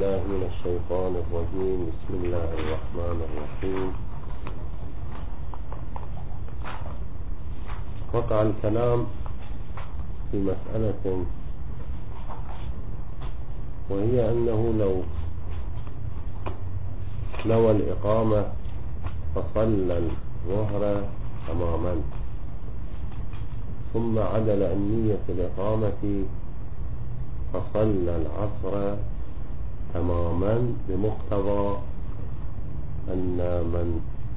بالله من الشيطان الرجيم. بسم الله الرحمن الرحيم. وقع الكلام في مسألة، وهي أنه لو نوى الإقامة فصلى الظهر تماما ثم عدل عن نية الإقامة فصلى العصر تماما، بمقتضى أن من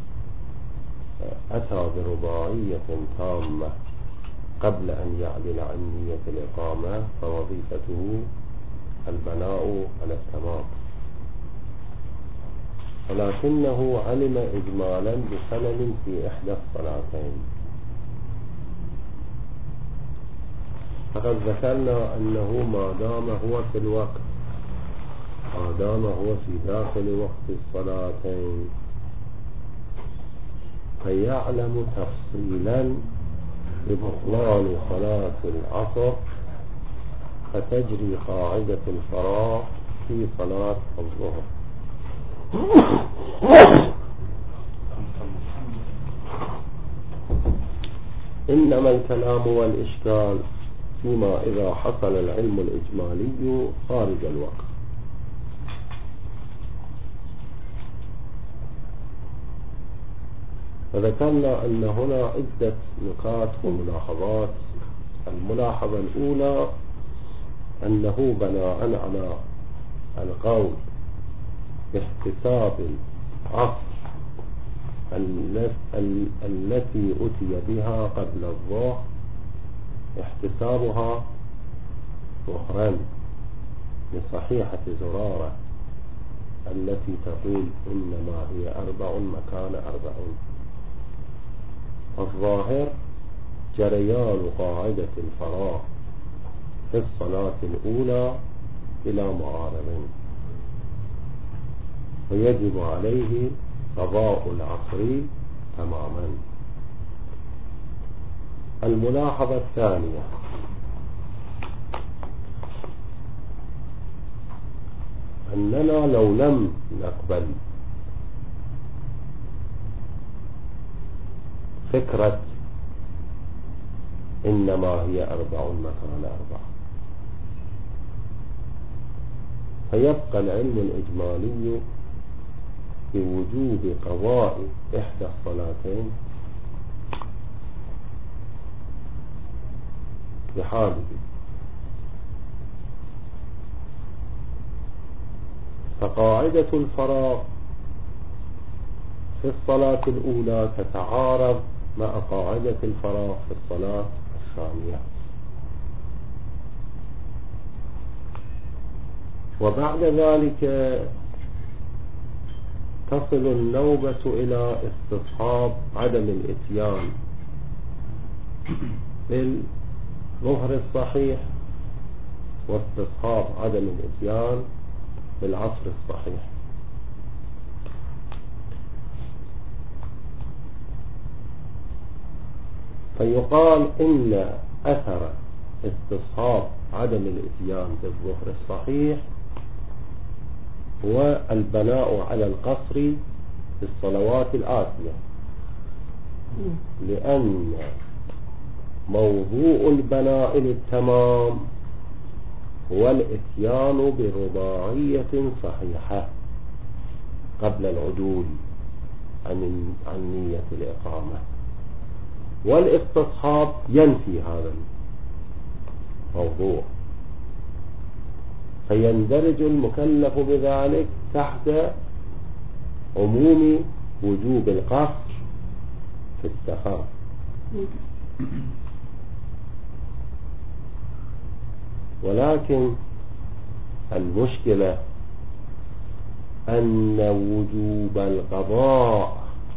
أتى برباعية تامة قبل أن يعدل عن نية الإقامة فوظيفته البناء على التمام، ولكنه علم إجمالا بخلل في إحدى الصلاتين. فقد ذكرنا أنه ما دام هو في الوقت، ما دام هو في داخل وقت الصلاتين، فيعلم تفصيلا ببطلان صلاة العصر، فتجري قاعدة الفراغ في صلاة الظهر. إنما الكلام والإشكال فيما إذا حصل العلم الإجمالي خارج الوقت. فذكرنا أن هنا عدة نقاط وملاحظات. الملاحظة الأولى أنه بناء على القول باحتساب العصر التي أتي بها قبل الظهر احتسابها ظهرا لصحيحة زرارة التي تقول إنما هي 4 مكان 4. الظاهر جريان قاعدة الفراغ في الصلاة الأولى إلى معارض، ويجب عليه قضاء العصر تماما. الملاحظة الثانية أننا لو لم نقبل فكرة إنما هي 4 مكان 4، فيبقى العلم الإجمالي بوجوب قضاء إحدى الصلاتين بحاله. فقاعدة الفراغ في الصلاة الأولى تتعارض مع قاعدة الفراغ في الصلاة الثانية، وبعد ذلك تصل النوبة إلى استصحاب عدم الإتيان بالظهر الصحيح واستصحاب عدم الإتيان بالعصر الصحيح. فيقال إن أثر استصحاب عدم الإتيان بالظهر الصحيح هو البناء على القصر في الصلوات الآتية، لأن موضوع البناء للتمام هو الإتيان برباعية صحيحة قبل العدول عن نية الإقامة، والاستصحاب ينفي هذا الموضوع، فيندرج المكلف بذلك تحت عموم وجوب القصر في السفر. ولكن المشكلة أن وجوب القضاء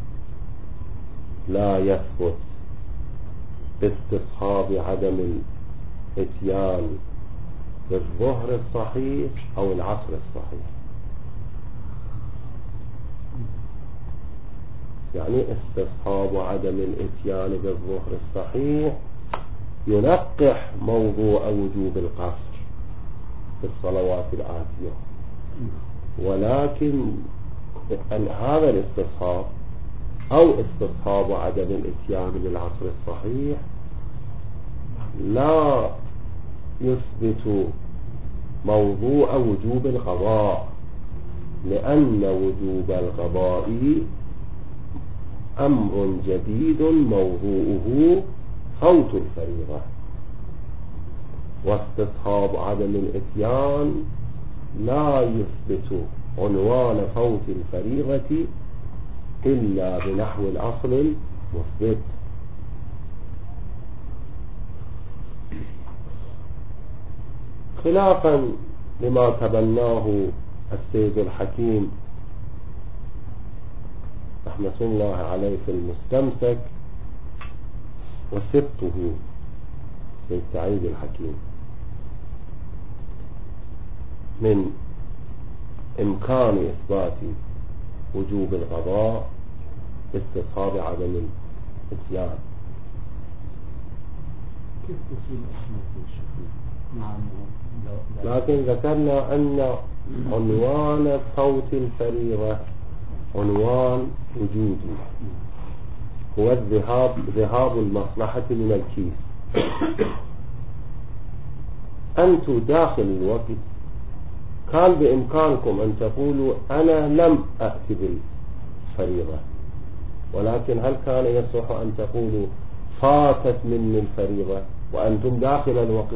لا يثبت باستصحاب عدم الإتيان بالظهر الصحيح أو العصر الصحيح. يعني استصحاب عدم الإتيان بالظهر الصحيح ينقح موضوع وجوب القصر في الصلوات الآتية، ولكن هذا الاستصحاب أو استصحاب عدم الاتيان بالعصر الصحيح لا يثبت موضوع وجوب القضاء، لأن وجوب القضاء أمر جديد موضوعه فوت الفريضة، واستصحاب عدم الاتيان لا يثبت عنوان فوت الفريضة إلا بنحو الأصل المثبت. خلافا لما تبناه السيد الحكيم رحمة الله عليه في المستمسك وسبته سيد سعيد الحكيم من إمكان إثبات وجوب القضاء باستصحاب عدم الاتيان. كيف تصير أسماء الشيخ؟ لكن ذكرنا أن عنوان فوت الفريضة عنوان وجودي، هو ذهاب المصلحة من الكيس. أنتم داخل الوقت كان بإمكانكم أن تقولوا أنا لم أأتي بالفريضة، ولكن هل كان يصح أن تقولوا فاتت مني الفريضة وأنتم داخل الوقت؟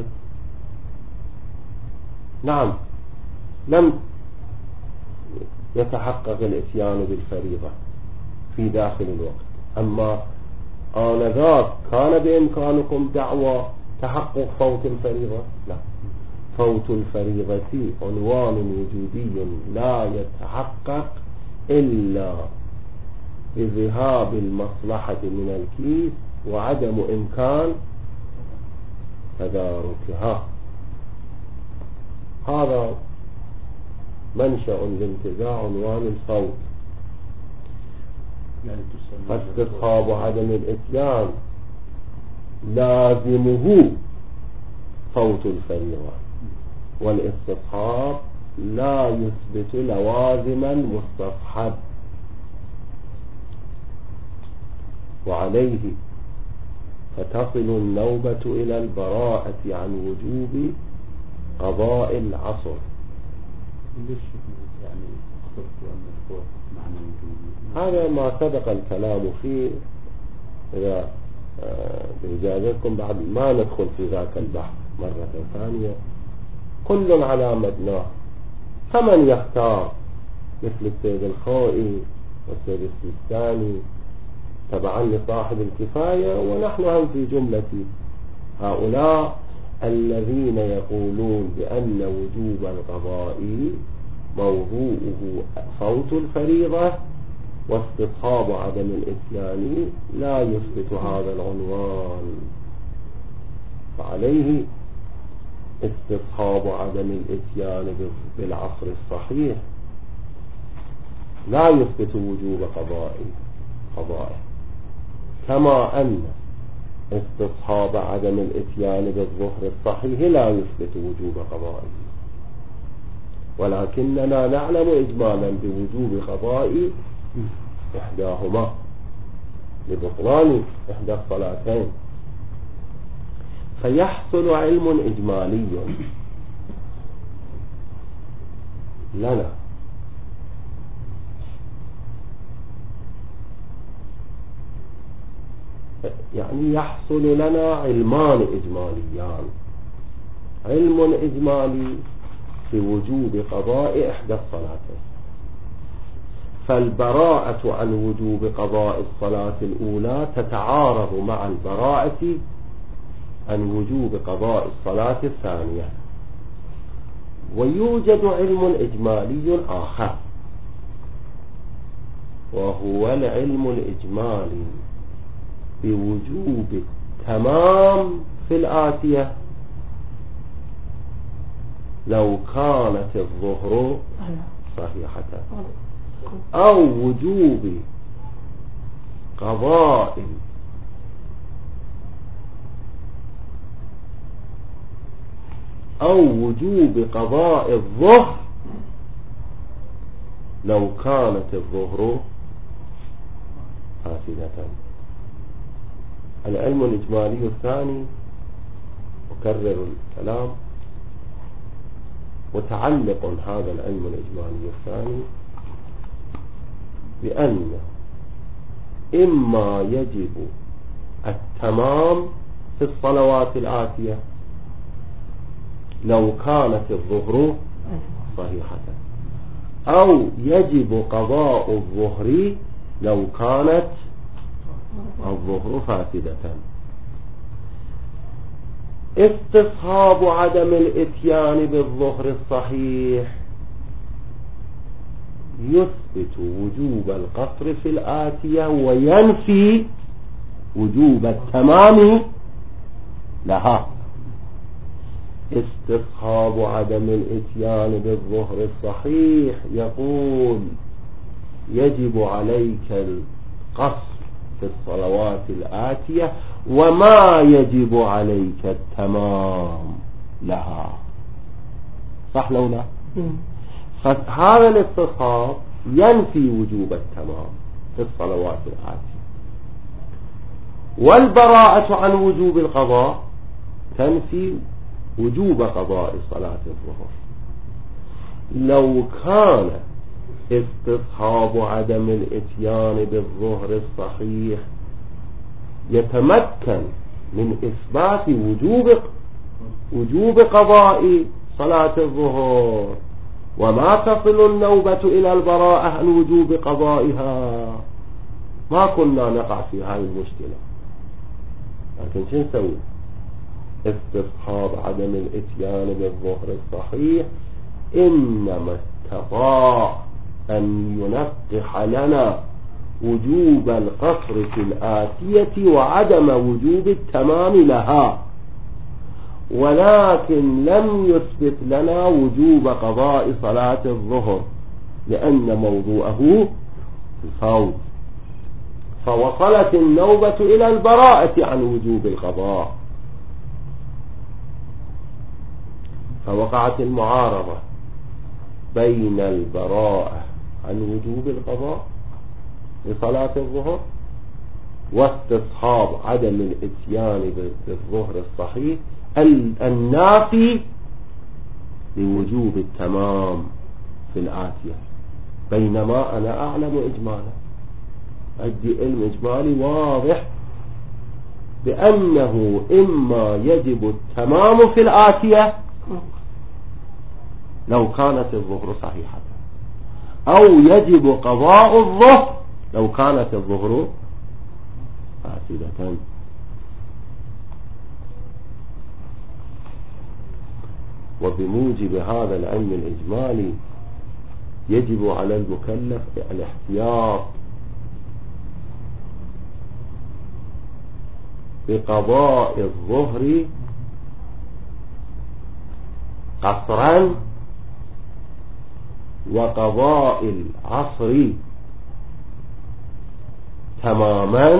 نعم، لم يتحقق الاتيان بالفريضة في داخل الوقت، أما آنذاك كان بإمكانكم دعوى تحقق فوت الفريضة. لا، فوت الفريضة عنوان وجودي لا يتحقق إلا بذهاب المصلحة من الكيس وعدم إمكان تداركها. هذا منشأ لانتزاع عنوان الفوت. فاستصحاب عدم الاتيان لازمه فوت الفريضة، والاستصحاب لا يثبت لوازما مستصحب، وعليه فتصل النوبة إلى البراءة عن وجوب قضاء العصر. هذا ما سبق الكلام فيه، إذا بإجازتكم بعد ما ندخل في ذاك البحث مرة ثانية، كل على مبناه. فمن يختار مثل السيد الخوئي والسيد السيستاني تبعا لصاحب الكفاية، ونحن هم في جملة هؤلاء الذين يقولون بأن وجوب القضاء موضوعه فوت الفريضة، واستصحاب عدم الاتيان لا يثبت هذا العنوان، فعليه استصحاب عدم الاتيان بالعصر الصحيح لا يثبت وجوب قضائه، كما أن استصحاب عدم الاتيان بالظهر الصحيح لا يثبت وجوب قضائه. ولكننا نعلم إجمالا بوجوب قضاء إحداهما لبطلان إحدى الصلاتين، فيحصل علم إجمالي لنا يعني يحصل لنا علمان إجماليان: علم إجمالي بوجوب قضاء إحدى الصلاتين، فالبراءة عن وجوب قضاء الصلاة الأولى تتعارض مع البراءة عن وجوب قضاء الصلاة الثانية. ويوجد علم إجمالي آخر، وهو العلم الإجمالي بوجوب التمام في الآتية لو كانت الظهر صحيحة، أو وجوب قضاء الظهر لو كانت الظهر فاسدة. العلم الإجمالي الثاني، أكرر الكلام، متعلق هذا العلم الإجمالي الثاني بأن إما يجب التمام في الصلوات الآتية لو كانت الظهر صحيحة، أو يجب قضاء الظهر لو كانت الظهر فاسدة. استصحاب عدم الاتيان بالظهر الصحيح يثبت وجوب القصر في الآتية وينفي وجوب التمام لها. استصحاب عدم الاتيان بالظهر الصحيح يقول يجب عليك القصر في الصلوات الآتية وما يجب عليك التمام لها، صح لو لا؟ فهذا الاستصحاب ينفي وجوب التمام في الصلوات الآتية، والبراءة عن وجوب القضاء تنفي وجوب قضاء صلاة الظهر. لو كان استصحاب عدم الاتيان بالظهر الصحيح يتمكن من إثبات وجوب قضاء صلاة الظهر وما تصل النوبة إلى البراءة عن وجوب قضائها ما كنا نقع في هذه المشكلة. لكن شو نسوي؟ استصحاب عدم الاتيان بالظهر الصحيح إنما استطاع أن ينقح لنا وجوب القصر في الآتية وعدم وجوب التمام لها، ولكن لم يثبت لنا وجوب قضاء صلاة الظهر لأن موضوعه الفوت، فوصلت النوبة إلى البراءة عن وجوب القضاء، فوقعت المعارضة بين البراءة عن وجوب القضاء لصلاة الظهر واستصحاب عدم الاتيان بالظهر الصحيح النافي لوجوب التمام في الآتية، بينما أنا أعلم إجمالا، عندي علم إجمالي واضح بأنه إما يجب التمام في الآتية لو كانت الظهر صحيحة، أو يجب قضاء الظهر لو كانت الظهر فاسدة. وبموجب هذا العلم الإجمالي يجب على المكلف الاحتياط بقضاء الظهر قصرا وقضاء العصر تماما،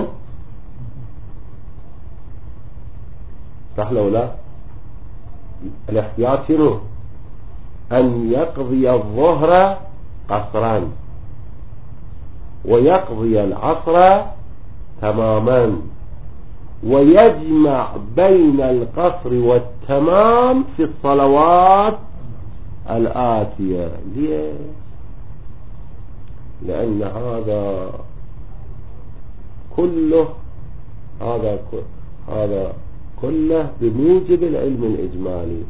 صح لو لا؟ الاحتياط شنو؟ أن يقضي الظهر قصرا ويقضي العصر تماما ويجمع بين القصر والتمام في الصلوات الآتية. ليه؟ لأن هذا كله بموجب العلم الإجمالي.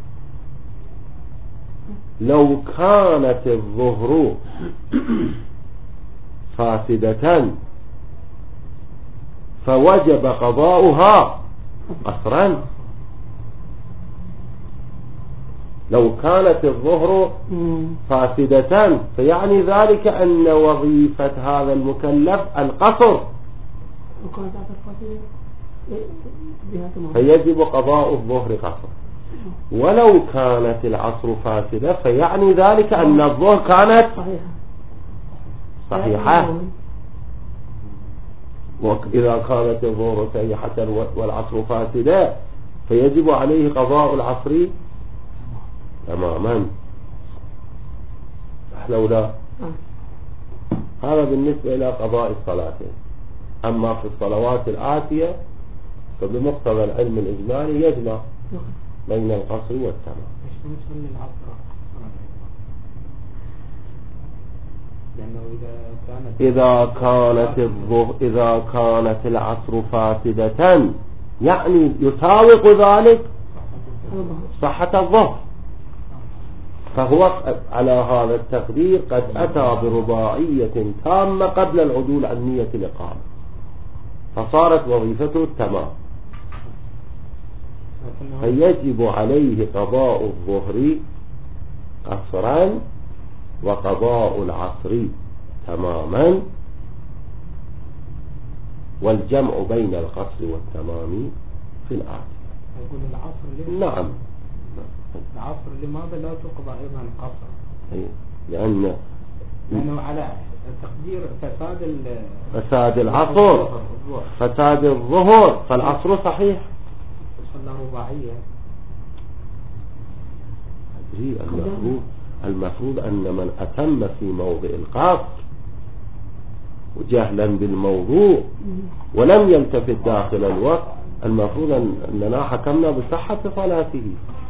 لو كانت الظهر فاسدة فوجب قضاؤها قصرا. لو كانت الظهر فاسدة فيعني ذلك أن وظيفة هذا المكلف القصر، فيجب قضاء الظهر قصر. ولو كانت العصر فاسدة فيعني ذلك أن الظهر كانت صحيحة. وإذا كانت الظهر صحيحة والعصر فاسدة فيجب عليه قضاء العصر تماما، لو لا. هذا بالنسبة إلى قضاء الصلاتين. أما في الصلوات الآتية فبمقتضى العلم الإجمالي يجمع بين القصر والتمام. إذا كانت العصر فاسدة يعني يساوق ذلك صحة الظهر، فهو على هذا التقدير قد أتى برباعية تامة قبل العدول عن نية الإقامة، فصارت وظيفته التمام، فيجب عليه قضاء الظهر قصرا وقضاء العصر تماما، والجمع بين القصر والتمام في الآتي. يقول العصر نعم، العصر لماذا لا تقضى أيضا قصر؟ لأنه على تقدير فساد العصر، فساد الظهر، فالعصر صحيح. صلى رباعية. المفروض أن من أتم في موضع القصر وجهلا بالموضوع ولم يلتفت داخل الوقت، المفروض أننا حكمنا بصحة صلاته.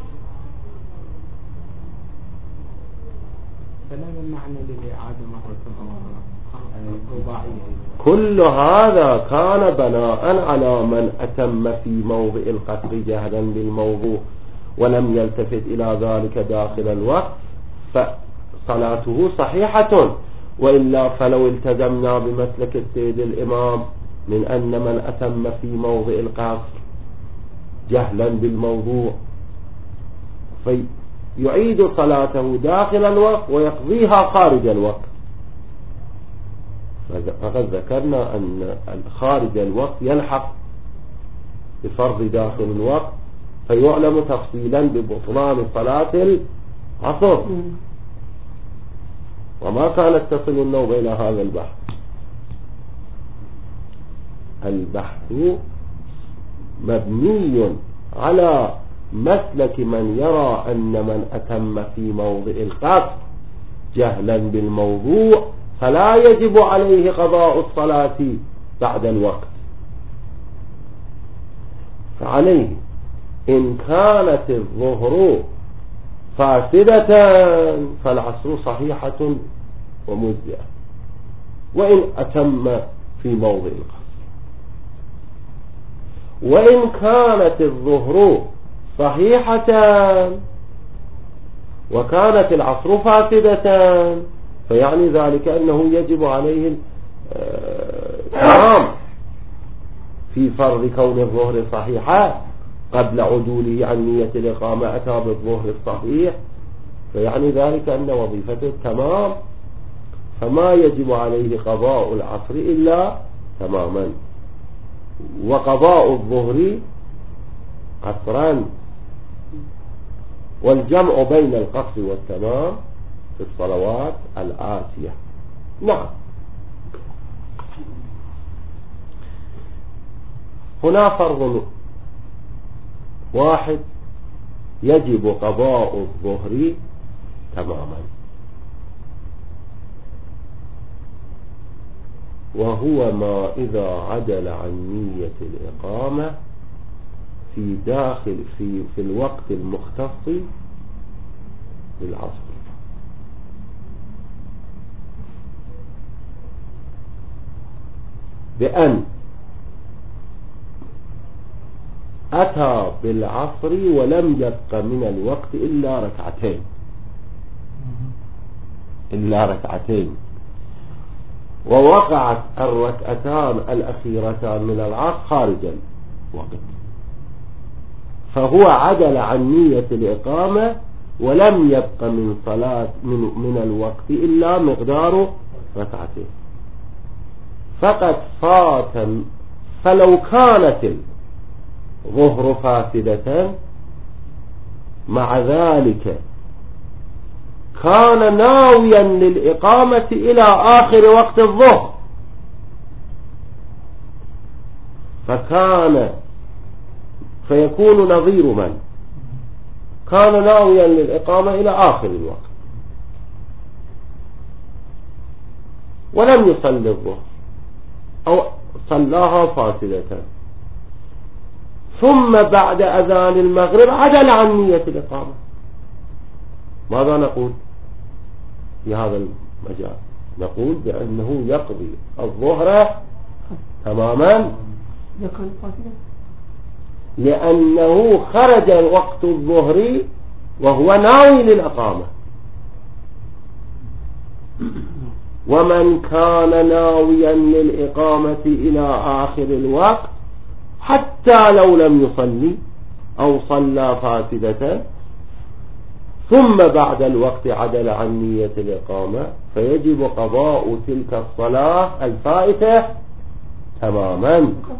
فلا معنى للإعادة مرة رباعية. كل هذا كان بناء على من أتم في موضع القصر جهلا بالموضوع ولم يلتفت إلى ذلك داخل الوقت، فصلاته صحيحة. وإلا فلو التزمنا بمسلك السيد الإمام من أن من أتم في موضع القصر جهلا بالموضوع فيعيد صلاته داخل الوقت ويقضيها خارج الوقت، فقد ذكرنا أن خارج الوقت يلحق بفرض داخل الوقت، فيعلم تفصيلا ببطلان صلاة العصر، وما كانت تصل النوبة إلى هذا البحث. البحث مبني على مسلك من يرى أن من أتم في موضع القصر جهلا بالموضوع فلا يجب عليه قضاء الصلاة بعد الوقت، فعليه إن كانت الظهر فاسدة فالعصر صحيحة ومجزئة، وإن أتم في موضع القصر. وإن كانت الظهر صحيحة وكانت العصر فاسدة فيعني ذلك أنه يجب عليه التمام في فرض كون الظهر صحيحة قبل عدوله عن نية الإقامة أتى بالظهر الصحيح، فيعني ذلك أن وظيفته التمام، فما يجب عليه قضاء العصر إلا تماما، وقضاء الظهر قصرا، والجمع بين القصر والتمام في الصلوات الآتية. نعم. هنا فرض واحد يجب قضاء الظهر تماما، وهو ما إذا عدل عن نية الإقامة في داخل في الوقت المختص بالعصر، بأن أتى بالعصر ولم يبق من الوقت إلا ركعتين ووقعت الركعتان الأخيرتان من العصر خارج الوقت، فهو عدل عن نية الإقامة ولم يبق من صلاة من الوقت إلا مقدار ركعتين، فقد فات. فلو كانت الظهر فاسدة مع ذلك كان ناويا للإقامة إلى آخر وقت الظهر، فيكون نظير من كان ناويا للإقامة إلى آخر الوقت، ولم يصلي الظهر أو صلاها فاسدة، ثم بعد أذان المغرب عدل عن نية الإقامة، ماذا نقول في هذا المجال؟ نقول بأنه يقضي الظهر تماما، لأنه خرج وقت الظهر وهو ناوي للإقامة. ومن كان ناويا للإقامة إلى آخر الوقت حتى لو لم يصلي أو صلى فاسدة ثم بعد الوقت عدل عن نية الإقامة، فيجب قضاء تلك الصلاة الفائتة تماما.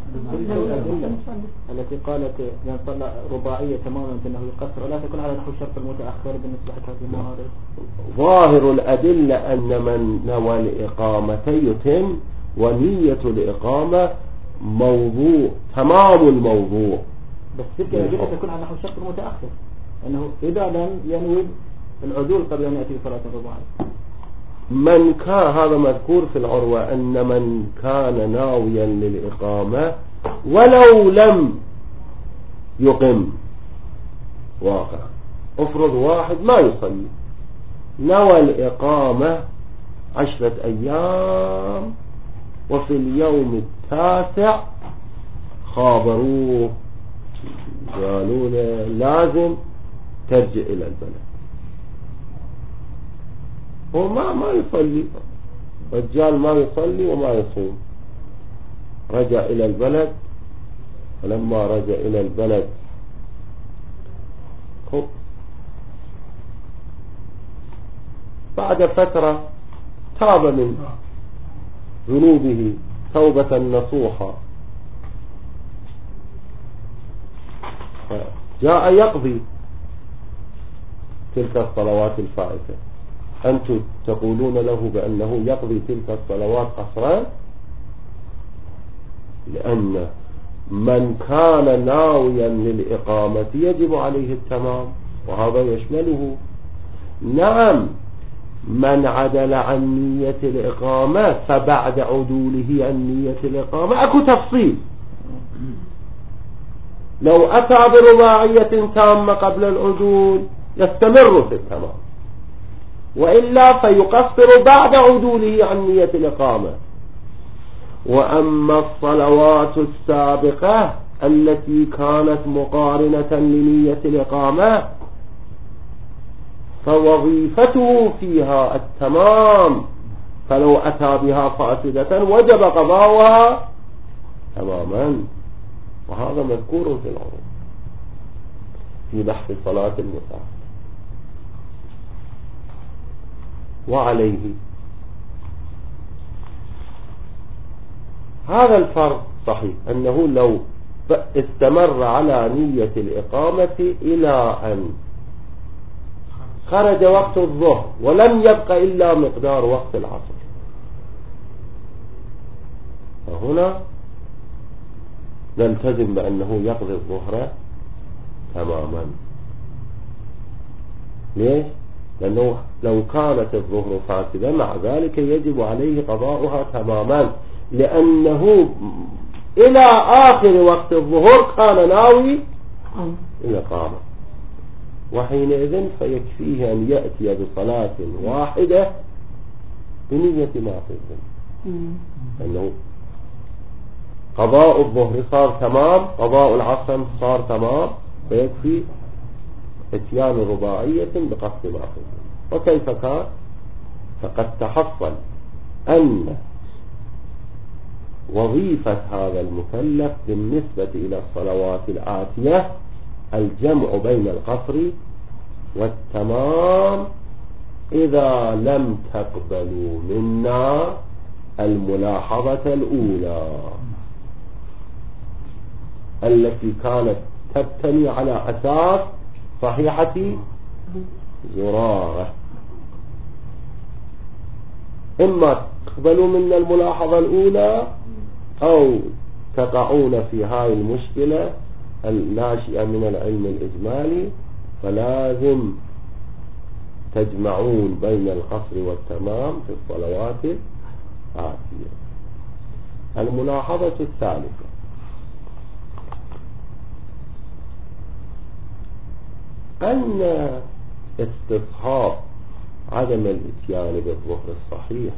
التي قالت من صلى رباعية تماما فإنه يقصر، ولا تكون على نحو الشرط المتأخر بالنسبة لهذه. ظاهر الأدلة أن من نوى الإقامة يتم، ونية الإقامة موضوع تمام الموضوع، بس تلك الأدلة تكون على نحو الشرط المتأخر، أنه إذا لم ينوي العدول قبل أن يأتي بصلاة الرباعية. من كان هذا مذكور في العروة أن من كان ناويا للإقامة ولو لم يقم واقع، افرض واحد ما يصلي نوى الإقامة 10 أيام وفي اليوم التاسع خابروه قالوا له لازم ترجع إلى البلد، هو ما يصلي، رجال ما يصلي وما يصوم، رجع إلى البلد. فلما رجع إلى البلد بعد فترة تاب من ذنوبه توبة نصوحا، جاء يقضي تلك الصلوات الفائتة. أنتم تقولون له بأنه يقضي تلك الصلوات قصرا، لأن من كان ناويا للإقامة يجب عليه التمام، وهذا يشمله. نعم، من عدل عن نية الإقامة فبعد عدوله عن نية الإقامة أكو تفصيل، لو أتى برباعية تامة قبل العدول يستمر في التمام، وإلا فيقصر بعد عدوله عن نية الإقامة. وأما الصلوات السابقة التي كانت مقارنة لنية الإقامة فوظيفته فيها التمام، فلو أتى بها فاسدة وجب قضاؤها تماما، وهذا مذكور في العروض في بحث صلاة المسافر. وعليه هذا الفرق صحيح، أنه لو استمر على نية الإقامة إلى أن خرج وقت الظهر ولم يبق إلا مقدار وقت العصر، فهنا نلتزم بأنه يقضي الظهر تماما. ليش؟ لأنه لو كانت الظهر فاسدة مع ذلك يجب عليه قضاؤها تماما، لأنه إلى آخر وقت الظهر كان ناوي الإقامة، وحينئذ فيكفيه أن يأتي بصلاة واحدة بنية ما في الذنب، لأنه قضاء الظهر صار تمام، قضاء العصر صار تمام، فيكفي اتيان رباعية بقصد ما في الذنب. وكيف كان؟ فقد تحصل أن وظيفة هذا المكلف بالنسبة إلى الصلوات الآتية الجمع بين القصر والتمام إذا لم تقبلوا منا الملاحظة الأولى التي كانت تبتني على أساس صحيحة زرارة. إما تقبلوا منا الملاحظة الأولى أو تقعون في هاي المشكلة الناشئة من العلم الإجمالي، فلازم تجمعون بين القصر والتمام في الصلوات آتية. الملاحظة الثالثة: أن استصحاب عدم الاتيان بالظهر الصحيح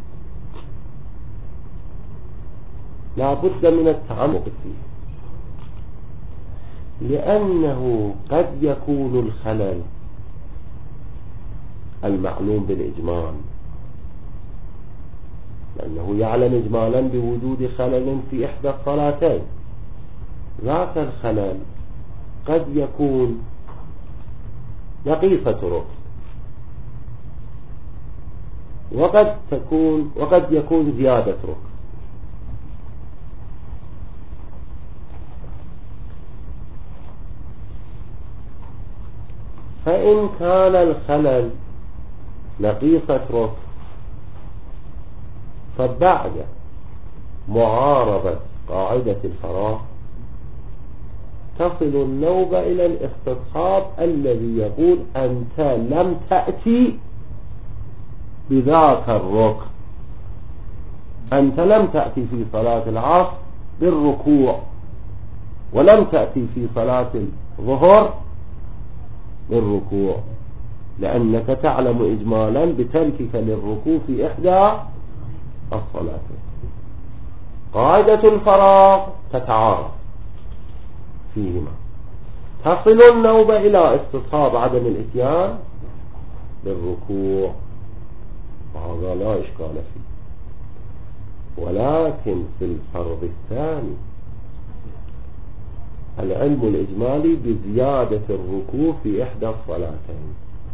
لا بد من التعمق فيه، لأنه قد يكون الخلل المعلوم بالإجمال، لأنه يعلم إجمالا بوجود خلل في إحدى الصلاتين. ذاك الخلل قد يكون نقيصة ركن، وقد يكون زيادة ركن. فإن كان الخلل نقيصة ركن فبعد معارضة قاعدة الفراغ تصل النوبة إلى الاستصحاب الذي يقول أنت لم تأتي بذاك الركن، أنت لم تأتي في صلاة العصر بالركوع، ولم تأتي في صلاة الظهر بالركوع، لأنك تعلم إجمالا بتركك للركوع في إحدى الصلاتين. قاعدة الفراغ تتعارض فيهما، تصل النوبة إلى استصحاب عدم الاتيان بالركوع، وهذا لا إشكال فيه. ولكن في الفرض الثاني العلم الإجمالي بزيادة الركوع في إحدى الصلاتين،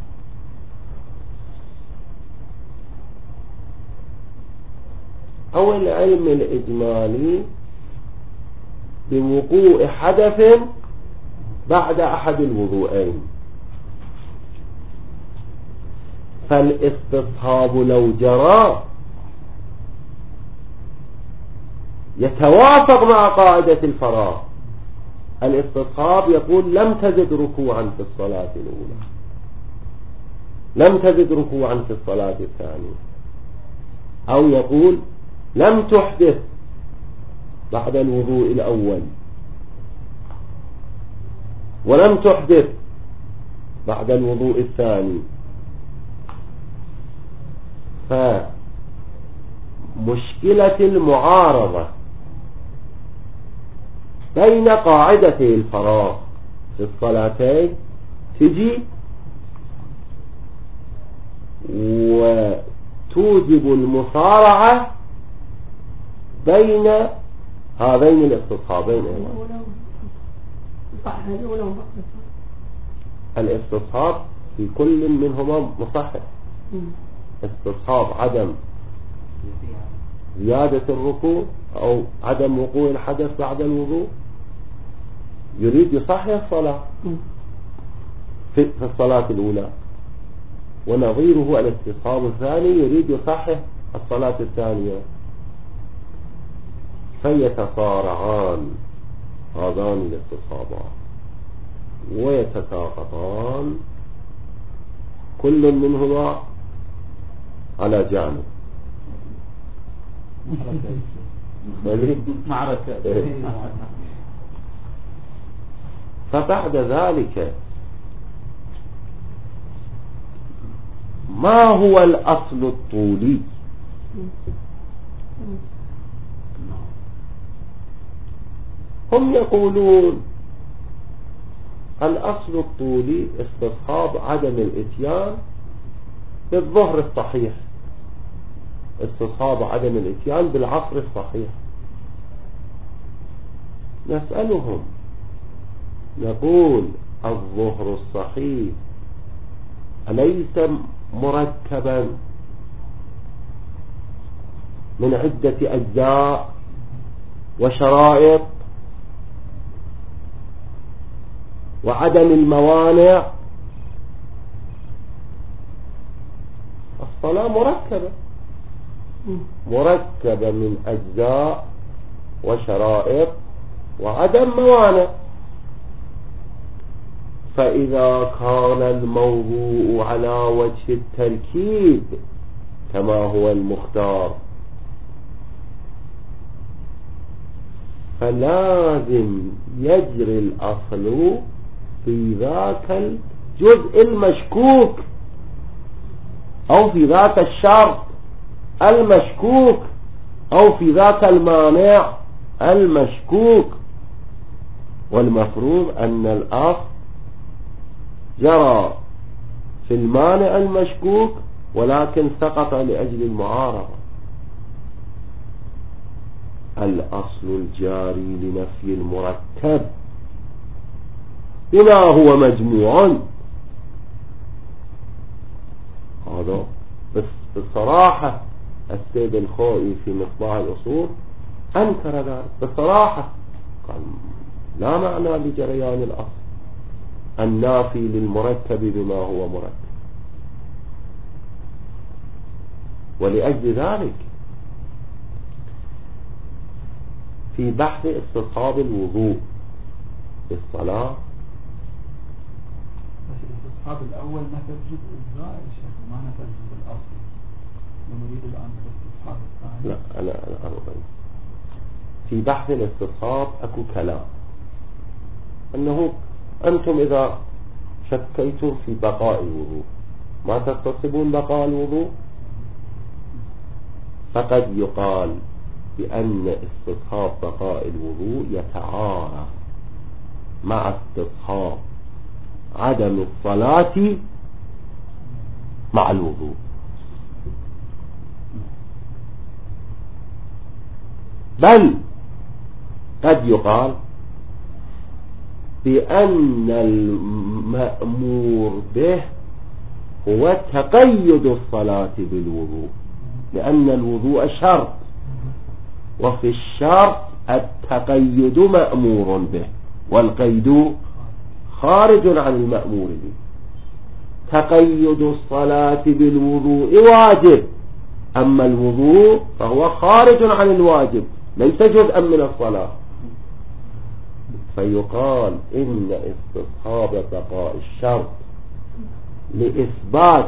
أو العلم الإجمالي بوقوع حدث بعد أحد الوضوءين. فالاستصحاب لو جرى يتوافق مع قاعدة الفراغ. الاستصحاب يقول لم تزد ركوعا في الصلاة الأولى، لم تزد ركوعا في الصلاة الثانية، أو يقول لم تحدث بعد الوضوء الأول، ولم تحدث بعد الوضوء الثاني. فمشكلة المعارضة بين قاعدتي الفراغ في الصلاتين تجي وتوجب المصارعة بين هذين الاستصحابين. الاستصحاب في كل منهما مصحح، استصحاب عدم زيادة الركوع أو عدم وقوع الحدث بعد الوضوء، يريد يصحح الصلاة في الصلاة الأولى، ونظيره الاستصحاب الثاني يريد يصحح الصلاة الثانية، فيتصارعان هذان الاستصحابان ويتساقطان كل منهما على جانب. فبعد ذلك ما هو الأصل الطولي؟ هم يقولون الأصل الطولي استصحاب عدم الاتيان بالظهر الصحيح، استصحاب عدم الاتيان بالعصر الصحيح. نسألهم نقول الظهر الصحيح أليس مركبا من عدة أجزاء وشرائط وعدم الموانع؟ الصلاة مركبة من أجزاء وشرائط وعدم موانع. فإذا كان الموضوع على وجه التركيب كما هو المختار فلازم يجري الأصل في ذاك الجزء المشكوك أو في ذاك الشرط المشكوك أو في ذاك المانع المشكوك. والمفروض أن الأصل جرى في المانع المشكوك ولكن سقط لأجل المعارضة. الأصل الجاري لنفي المركب بما هو مجموع. هذا بصراحة السيد الخوئي في مصباح الأصول أنكر ذلك بصراحة، قال لا معنى لجريان الأصل النافي للمركب بما هو مركب. ولأجل ذلك في بحث استصحاب الوضوء بالصلاة الاستصحاب الأول نفى الجزء الزائد شيخ ما نفى الجزء الأصلي، ونريد الآن الاستصحاب الثاني. لا أنا أرغب في بحث الاستصحاب أكو كلام أنه أنتم إذا شكيتم في بقاء الوضوء ما تستصحبون بقاء الوضوء، فقد يقال بأن استصحاب بقاء الوضوء يتعارض مع استصحاب عدم الصلاة مع الوضوء. بل قد يقال بأن المأمور به هو تقيد الصلاة بالوضوء، لأن الوضوء شرط، وفي الشرط التقيد مأمور به والقيد خارج عن المأمور به. تقيد الصلاة بالوضوء واجب، أما الوضوء فهو خارج عن الواجب ليس جزءا من الصلاة. فيقال إن استصحاب بقاء الشرط لإثبات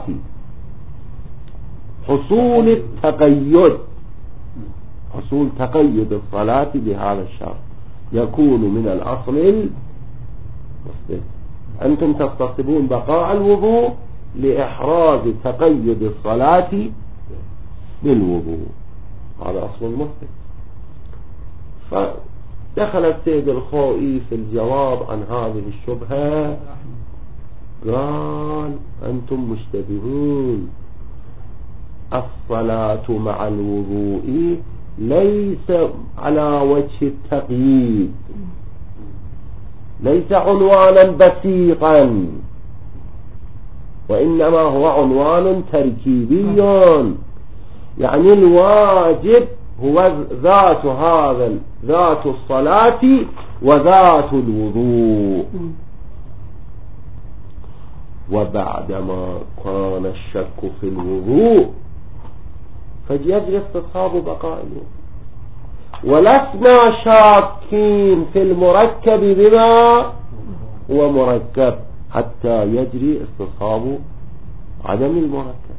حصول التقيد، حصول تقيد الصلاة بهذا الشرط، يكون من الأصل المثبت. أنتم تستصحبون بقاء الوضوء لإحراز تقيد الصلاة بالوضوء، هذا أصل المثبت. فدخل السيد الخوئي في الجواب عن هذه الشبهة قال أنتم مشتبهون، الصلاة مع الوضوء ليس على وجه التقييد، ليس عنوانا بسيطا، وإنما هو عنوان تركيبي، يعني الواجب هو ذات الصلاة وذات الوضوء. وبعدما كان الشك في الوضوء فيجري استصحاب بقاء الوضوء، ولسنا شاكين في المركب بما هو مركب حتى يجري استصحاب عدم المركب.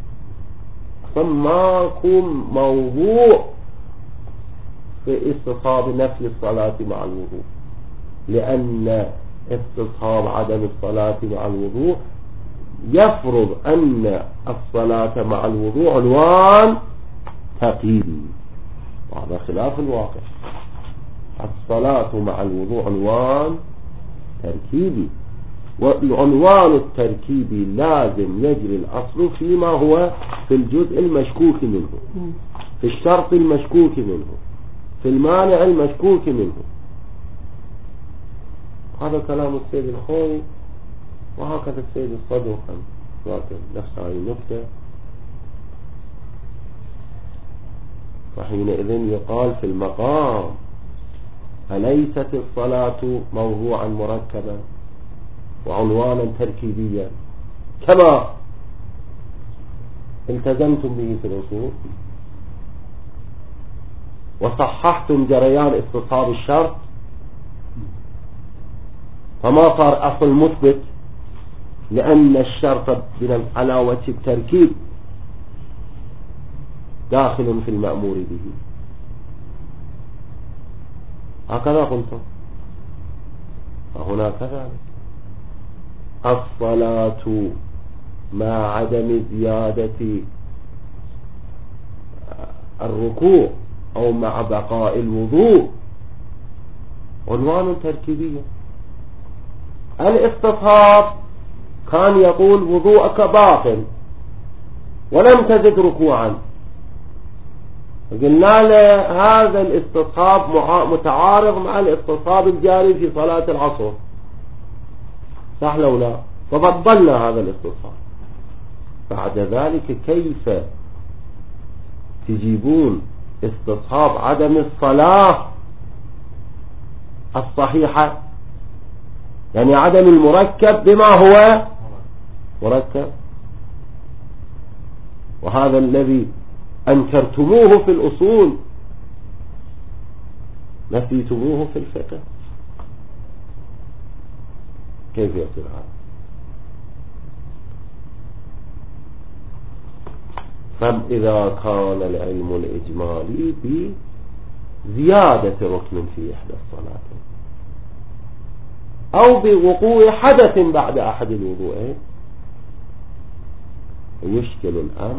فماكو موضوع في استصحاب نفي الصلاة مع الوضوء، لأن استصحاب عدم الصلاة مع الوضوء يفرض أن الصلاة مع الوضوء عنوان تقييدي، وهذا خلاف الواقع. الصلاة مع الوضوء عنوان تركيبي، والعنوان التركيبي لازم يجري الأصل فيما هو في الجزء المشكوك منه، في الشرط المشكوك منه، في المانع المشكوك منه. هذا كلام السيد الخوئي، وهكذا السيد الصدوق ذاكر نفس هذه النكتة. فحينئذ يقال في المقام أليست الصلاة موضوعا مركبا وعنوانا تركيبيا كما التزمتم به في الأصول وصححتم جريان استصحاب الشرط، فما صار أصل مثبت، لأن الشرط على وجه التركيب داخل في المأمور به. هكذا قلتم، فهنا كذلك الصلاة مع عدم زيادة الركوع أو مع بقاء الوضوء عنوان تركيبي. الاستصحاب كان يقول وضوءك باطل ولم تزد ركوعا، قلنا له هذا الاستصحاب متعارض مع الاستصحاب الجاري في صلاة العصر، صح لو لا؟ فبطلنا هذا الاستصحاب. بعد ذلك كيف تجيبون استصحاب عدم الصلاة الصحيحة، يعني عدم المركب بما هو مركب، وهذا الذي أنكرتموه في الأصول نسيتموه في الفقه، كيف يصير هذا؟ فإذا كان العلم الإجمالي بزيادة ركن في إحدى الصلاتين أو بوقوع حدث بعد أحد الوضوءين، يشكل الأمر،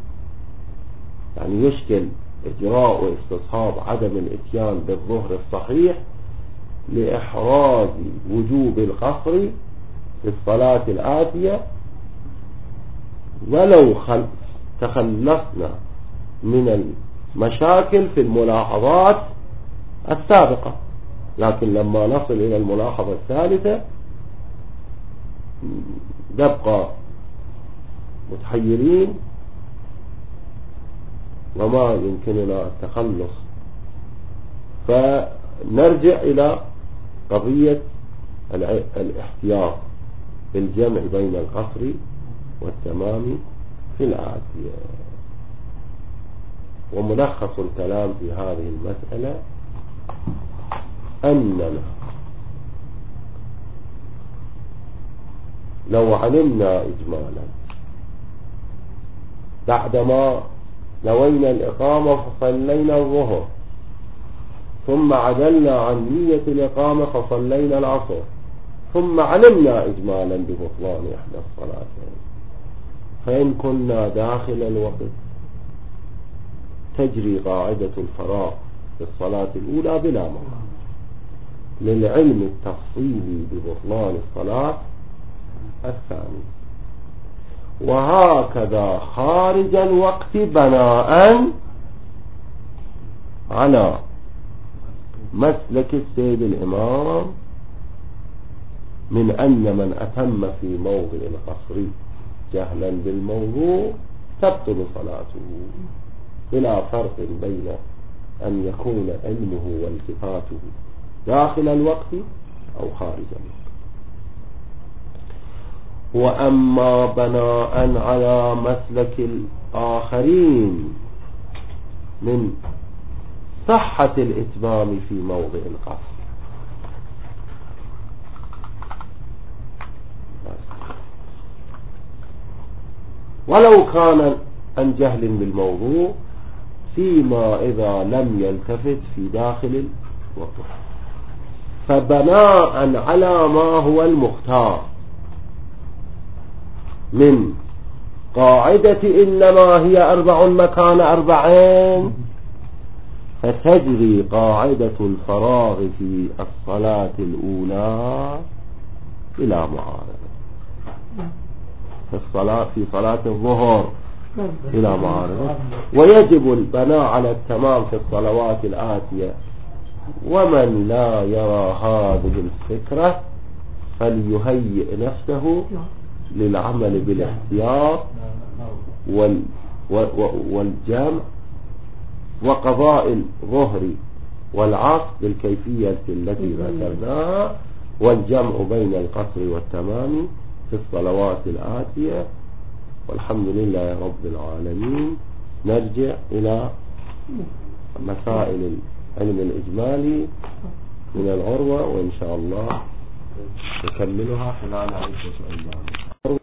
يعني يشكل إجراء واستصحاب عدم الإتيان بالظهر الصحيح لإحراز وجوب القصر في الصلاة الآتية، ولو تخلصنا من المشاكل في الملاحظات السابقة، لكن لما نصل إلى الملاحظة الثالثة نبقى متحيرين وما يمكننا التخلص، فنرجع إلى قضية الاحتياط بالجمع بين القصر والتمام في الآتية. وملخص الكلام في هذه المسألة أننا لو علمنا إجمالا بعدما نوينا الإقامة فصلينا الظهر ثم عدلنا عن نية الإقامة فصلينا العصر ثم علمنا إجمالا ببطلان إحدى الصلاتين، فإن كنا داخل الوقت تجري قاعدة الفراغ في الصلاة الأولى بلا مانع للعلم التفصيلي ببطلان الصلاة الثانية. وهكذا خارج الوقت بناء على مسلك السيد الإمام من أن من أتم في موضع القصر جهلا بالموضوع تبطل صلاته، بلا فرق بين أن يكون علمه والتفاته داخل الوقت أو خارج الوقت. وأما بناء على مسلك الآخرين من صحة الإتمام في موضع القصر، ولو كان عن جهل بالموضوع فيما إذا لم يلتفت في داخل الوقت، فبناء على ما هو المختار من قاعدة إنما هي 4 مكان 40 فتجري قاعدة الفراغ في الصلاة الأولى إلى معارضة في صلاة الظهر إلى معارضة، ويجب البناء على التمام في الصلوات الآتية. ومن لا يرى هذه الفكرة فليهيئ نفسه للعمل بالاحتياط والجمع وقضاء الظهر والعصر بالكيفية التي ذكرناها، والجمع بين القصر والتمام في الصلوات الآتية. والحمد لله رب العالمين. نرجع إلى مسائل العلم الإجمالي من العروة، وإن شاء الله نكملها خلال 10 أيام.